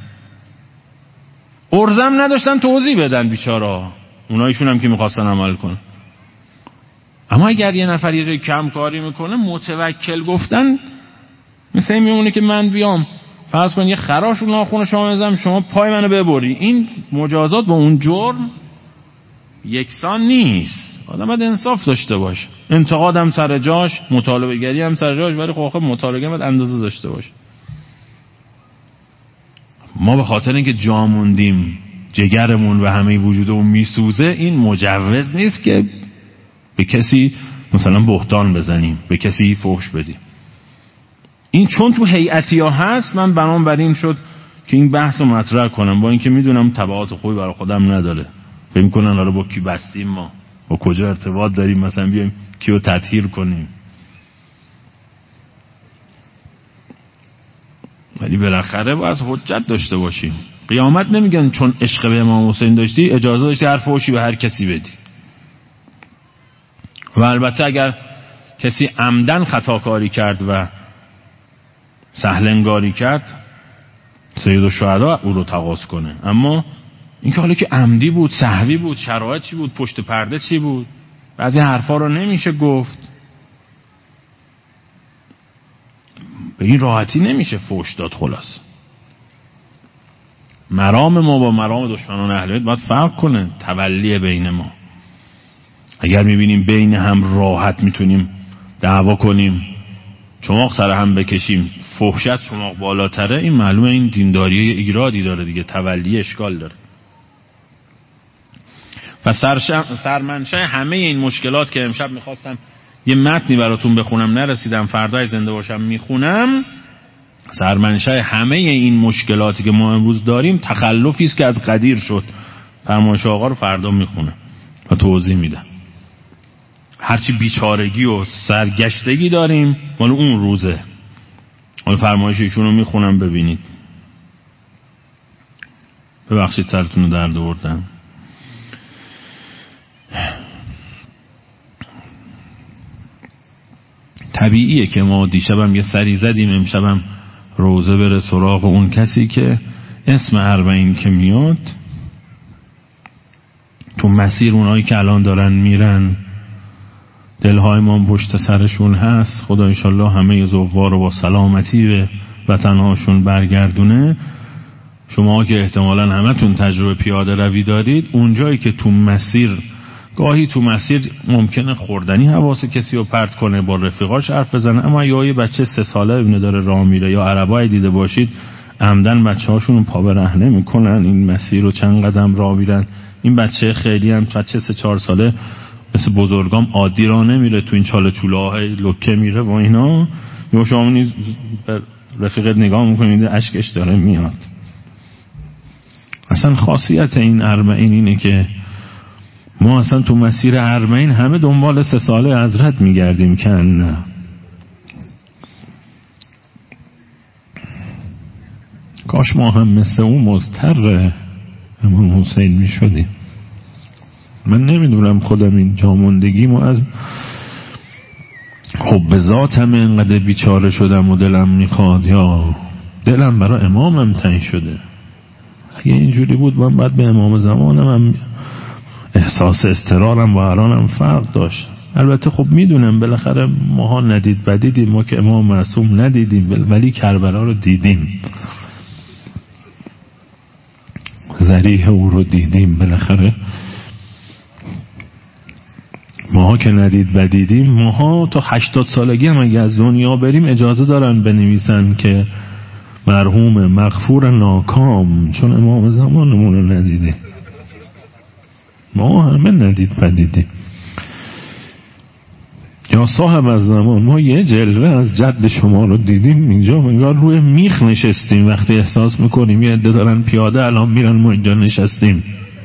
ارزم نداشتن توضیح بدن بیچارا اونایشون هم که میخواستن عمل کنن. اما اگر یه نفر یه جای کم کاری میکنه، متوکل گفتن مثل این میمونه که من بیام فرض کن یه خراش رو ناخن شما بزنم، شما پای منو ببری. این مجازات با اون جرم یکسان نیست. آدم باید انصاف داشته باشه. انتقاد هم سر جاش، مطالبه گری هم سر جاش، ولی خب آخه مطالبه باید اندازه داشته باشه. ما به خاطر اینکه جا موندیم جگرمون و همه وجودمون میسوزه، این مجوز نیست که به کسی مثلا بهتان بزنیم، به کسی فحش بدیم. این چون تو هیئتی ها هست، من برام بر این شد که این بحث رو مطرح کنم، با اینکه میدونم تبعات خوبی برای خودم نداره. فکر می‌کنن حالا با کی بستیم، ما با کجا ارتباط داریم، مثلا بیایم کیو تطهیر کنیم. ولی بالاخره باید حجت داشته باشیم. قیامت نمیگن چون عشق به امام حسین داشتی اجازه داشتی هر فحشی به هر کسی بدی. و البته اگر کسی عمدن خطاکاری کرد و سهلنگاری کرد، سید الشهدا او رو تقاضا کنه. اما اینکه حالا که عمدی بود، سهوی بود، شرایط چی بود، پشت پرده چی بود، بعضی حرفا رو نمیشه گفت. به این راحتی نمیشه فحش داد. خلاص مرام ما با مرام دشمنان اهل بیت باید فرق کنه. تولی بین ما، اگر میبینیم بین هم راحت میتونیم دعوا کنیم، چماق سر هم بکشیم، فحشت چماق بالاتره، این معلومه این دینداری ایرادی داره دیگه، تولی اشکال داره. و سرمنشأ همه این مشکلات که امشب میخواستم یه متنی براتون بخونم نرسیدم، فردای زنده باشم میخونم، سرمنشأ همه این مشکلاتی که ما امروز داریم تخلفی است که از قدیر شد. فرمایش آقا رو فردا میخونم و توضیح میدم. هرچی بیچارگی و سرگشتگی داریم مال اون روزه. حالا فرمایش ایشون رو میخونم ببینید. ببخشید سرتون رو درد آوردم. طبیعیه که ما دیشبم یه سری زدیم، امشبم روزه بره سراغ اون کسی که اسم اربعین که میاد تو مسیر اونایی که الان دارن میرن، دلهای ما پشت سرشون هست. خدا انشالله همه زوار رو با سلامتی به وطنهاشون برگردونه. شما که احتمالاً همتون تجربه پیاده روی دارید، اونجایی که تو مسیر، گاهی تو مسیر ممکنه خوردنی حواس کسی رو پرت کنه، با رفیقاش حرف بزنه، اما یه بچه 3 ساله اینو داره راه میره، یا عربای دیده باشید عمدن بچه‌هاشون رو پا برهنه میکنن، این مسیر رو چند قدم راه میرن. این بچه خیلی هم بچه 3-4 ساله مثل بزرگام عادی راه نمیره، تو این چاله چوله‌های لکه میره و اینا. یا شما نیز رفیقت نگاه میکنید اشکش داره میاد. اصلا خاصیت این اربعین اینه که ما اصلا تو مسیر اربعین همه دنبال 3 ساله حضرت میگردیم که نه. کاش ما هم مثل اون مضطر امام حسین میشدیم. من نمیدونم خودم این جاموندگیمو از حب ذاتم اینقدر بیچاره شدم و دلم میخواد، یا دلم برای امامم تنگ شده. اگه اینجوری بود من بعد به امام زمانم هم احساس اضطرارم و حرانم فرق داشت. البته خب میدونم بالاخره ماها ندید بدیدیم، ما که امام معصوم ندیدیم ولی کربلا رو دیدیم، ذریح او رو دیدیم. بالاخره ماها که ندید بدیدیم، ماها تا 80 سالگی هم اگه از دنیا بریم اجازه دارن بنویسن که مرحوم مغفور ناکام، چون امام زمانمون رو ندیدیم. ما همه ندید بدیدیم. یا صاحب از زمان، ما یه جلوه از جد شما رو دیدیم اینجا، انگار روی میخ نشستیم. وقتی احساس میکنیم یه عده دارن پیاده الان میرن، ما اینجا نشستیم.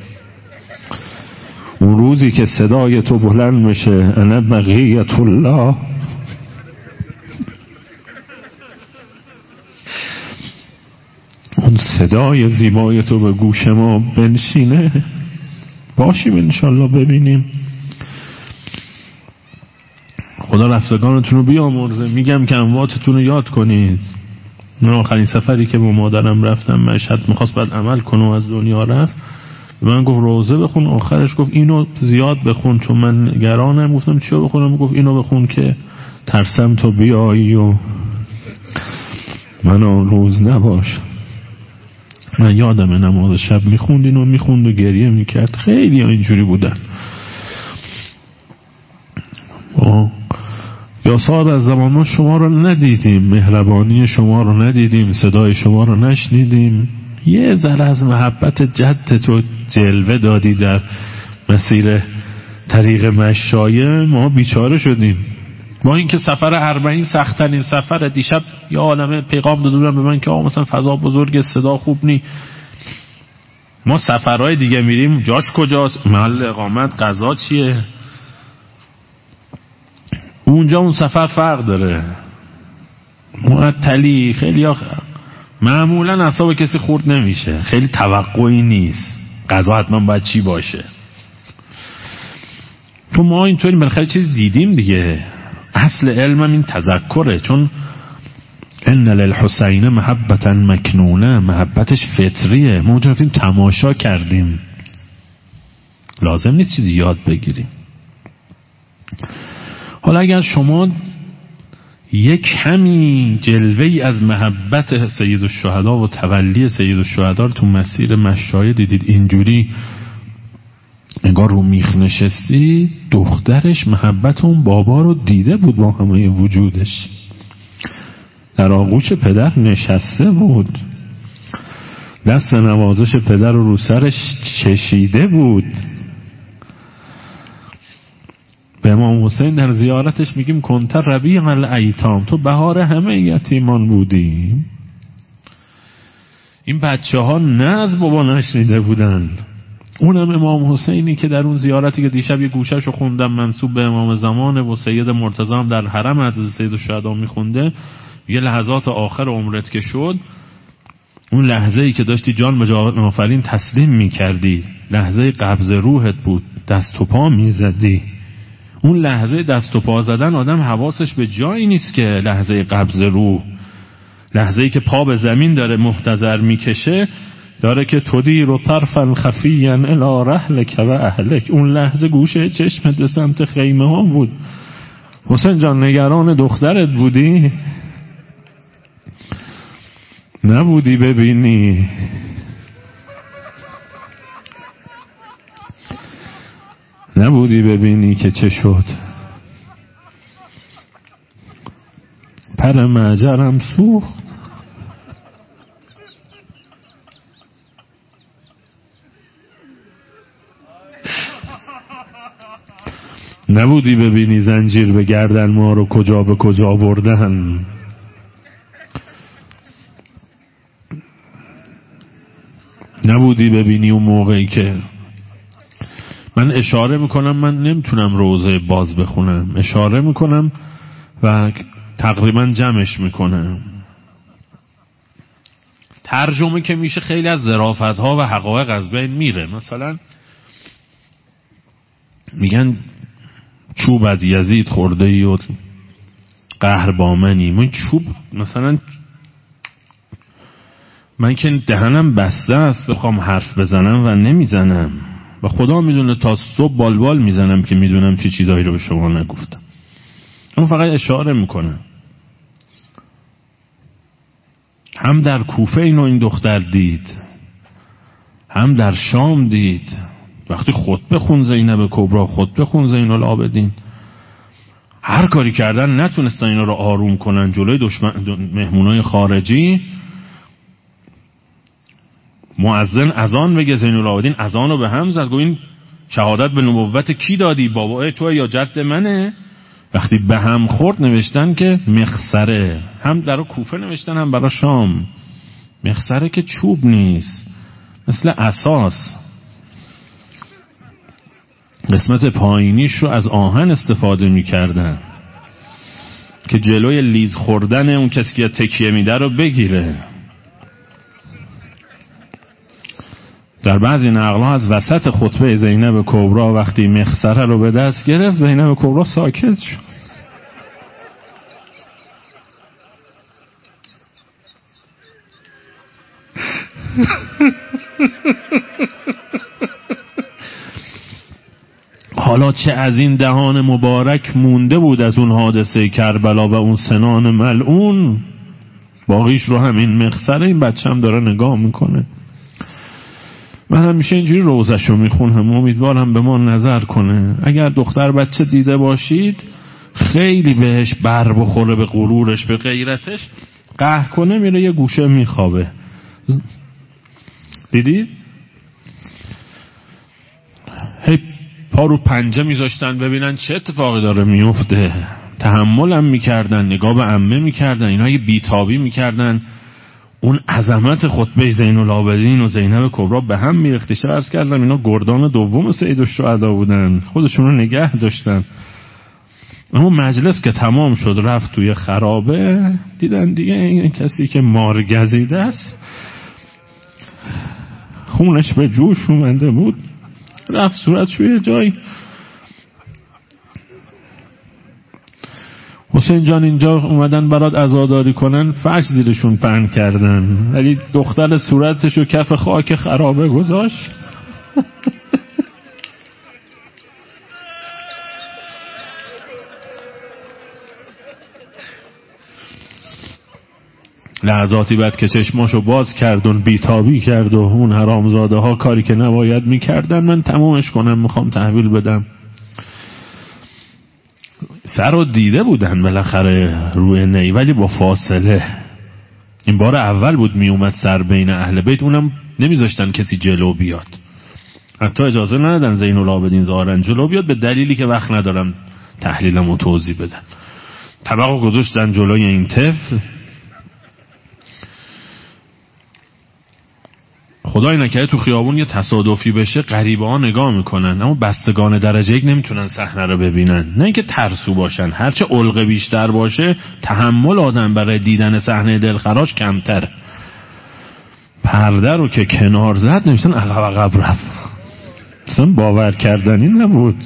اون روزی که صدای تو بلند بشه انا بقیت الله، اون صدای زیبای تو به گوش ما بنشینه، باشیم انشالله ببینیم. خدا رفتگانتون رو بیامرزه. میگم که امواتتون رو یاد کنید. من آخرین سفری که با مادرم رفتم مشهد، میخواست بعد عمل کنه و از دنیا رفت، من گفت روزه بخون، آخرش گفت اینو زیاد بخون چون من نگرانم. گفتم چیو بخونم؟ گفت اینو بخون که ترسم تو بیایی و من آن روز نباش. من یادم نماز شب میخوند و میخوند و گریه میکرد. خیلی اینجوری بودن. یا صاحب از زمان ما شما رو ندیدیم، مهربانی شما رو ندیدیم، صدای شما رو نشنیدیم، یه ذره از محبت جد تو جلوه دادی در مسیر طریق مشایه، ما بیچاره شدیم. با اینکه سفر 40 سخت‌ترین سفر، دیشب یه عالمه پیغام دادن به من که آقا مثلا فضا بزرگ، صدا خوب نی. ما سفرهای دیگه میریم جاش کجاست، محل اقامت، غذا چیه، اونجا اون سفر فرق داره. معطلی خیلی معمولا اعصاب کسی خورد نمیشه، خیلی توقعی نیست غذا حتما باید چی باشه. تو ما اینطوری بالاخره چیز دیدیم دیگه. اصل علمم این تذکره، چون ان للحسین محبتا مکنونه، محبتش فطریه، ما اونجا رفتیم تماشا کردیم، لازم نیست چیزی یاد بگیریم. حالا اگر شما یک کمی جلوه‌ای از محبت سید الشهدا و تولی سید الشهدا رو تو مسیر مشایه دیدید، اینجوری انگار رو میخ نشستی، دخترش محبت اون بابا رو دیده بود با همه وجودش، در آغوش پدر نشسته بود، دست نوازش پدر رو سرش چشیده بود. به امام حسین در زیارتش میگیم کنت ربیع الایتام، تو بهار همه یتیمان بودی. این بچه ها نه از بابا نشنیده بودن. اونم امام حسینی که در اون زیارتی که دیشب یه گوشه‌شو خوندم منسوب به امام زمانه و سید مرتضی هم در حرم حضرت سید الشهدا میخونده، یه لحظات آخر عمرت که شد، اون لحظه‌ای که داشتی جان به جان آفرین تسلیم میکردی، لحظه قبض روحت بود، دست و پا میزدی. اون لحظه دست و پا زدن آدم حواسش به جایی نیست که لحظه قبض روح، لحظه‌ای که پا به زمین داره محتضر میکشه، داره که تدیر و طرفا خفیا الی رحلک و اهلک، اون لحظه گوشه چشمت به سمت خیمه ها بود. حسین جان نگران دخترت بودی؟ نبودی ببینی؟ نبودی ببینی که چه شد؟ پر معجرم سوخت. نبودی ببینی زنجیر به گردن ما رو کجا به کجا بردن؟ نبودی ببینی اون موقعی که من اشاره میکنم، من نمیتونم روزه باز بخونم، اشاره میکنم و تقریبا جمعش میکنم. ترجمه که میشه خیلی از ظرافت‌ها و حقایق از بین میره. مثلا میگن چوب از یزید خورده ای و قهر با منی. من چوب مثلا من که دهنم بسته است بخوام حرف بزنم و نمیزنم و خدا میدونه تا صبح بالبال میزنم که میدونم چی چیزایی رو به شما نگفتم. اون فقط اشاره میکنم. هم در کوفه اینو این دختر دید، هم در شام دید. وقتی خطبه خون زینب کبرا، خطبه خون زین العابدین، هر کاری کردن نتونستن اینا رو آروم کنن جلوی مهمونای خارجی. مؤذن اذان بگه، زین العابدین اذان رو به هم زد، گفت این شهادت به نبوت کی دادی؟ بابای تو یا جد منه؟ وقتی به هم خورد نوشتن که مخسره، هم در کوفه نوشتن هم برای شام. مخسره که چوب نیست، مثل اساس قسمت پایینیش رو از آهن استفاده می‌کردن که جلوی لیز خوردن اون کسی که تکیه میده رو بگیره. در بعضی نقل‌ها از وسط خطبه زینب کبرا وقتی مخسره رو به دست گرفت، زینب کبرا ساکت شد. حالا چه از این دهان مبارک مونده بود از اون حادثه کربلا و اون سنان ملعون، باقیش رو همین مخسره. این بچه هم داره نگاه میکنه. من همیشه اینجوری روزشو میخونم، امیدوارم به ما نظر کنه. اگر دختر بچه دیده باشید خیلی بهش بر بخوره، به غرورش به غیرتش قهر کنه، میره یه گوشه میخوابه. دیدید؟ هی پا رو پنجه میذاشتن ببینن چه اتفاقی داره میفته، تحملم میکردن، نگاه به عمه میکردن، اینا یه بیتابی میکردن. اون عظمت خطبه زین العابدین و زینب کبرا به هم میرختی. چه عرض کردم اینا گردان دوم سید الشهدا بودن، خودشون رو نگه داشتن. اما مجلس که تمام شد رفت توی خرابه، دیدن دیگه این کسی که مارگزیده است، خونش به جوش اومده بود، رفت صورتش یه جایی. حسین جان اینجا اومدن برات عزاداری کنن، فرش زیرشون پهن کردن، ولی دختر صورتشو کف خاک خرابه گذاشت. لحظاتی بعد که چشماشو باز کرد و بیتابی کرد و اون حرامزاده ها کاری که نباید میکردن، من تمومش کنم، میخوام تحویل بدم. سر رو دیده بودن بالاخره روی نی، ولی با فاصله. این بار اول بود میومد سر بین اهل بیت، اونم نمیذاشتن کسی جلو بیاد، حتی اجازه ندادن زین العابدین ظاهرا جلو بیاد، به دلیلی که وقت ندارم تحلیلمو توضیح بدن. طبقو گذاشتن جلوی این طفل. خدای نکرده تو خیابون یه تصادفی بشه غریبه ها نگاه میکنن، اما بستگان درجه یک نمیتونن صحنه رو ببینن. نه اینکه ترسو باشن، هرچه علقه بیشتر باشه تحمل آدم برای دیدن صحنه دلخراش کمتر. پرده رو که کنار زد نمیشتن عقب رفت، اصلا باور کردنی نبود.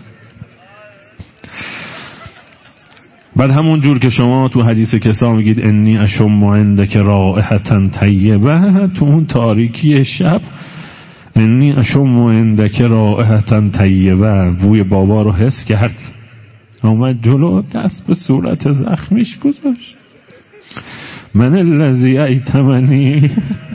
بعد همون جور که شما تو حدیث کسا میگید انی اشم عندک رائحة طیبه، تو اون تاریکی شب انی اشم عندک رائحة طیبه، بوی بابا رو حس کرد، اومد جلو، دست به صورت زخمیش گذاشت. من الذی ایتمنی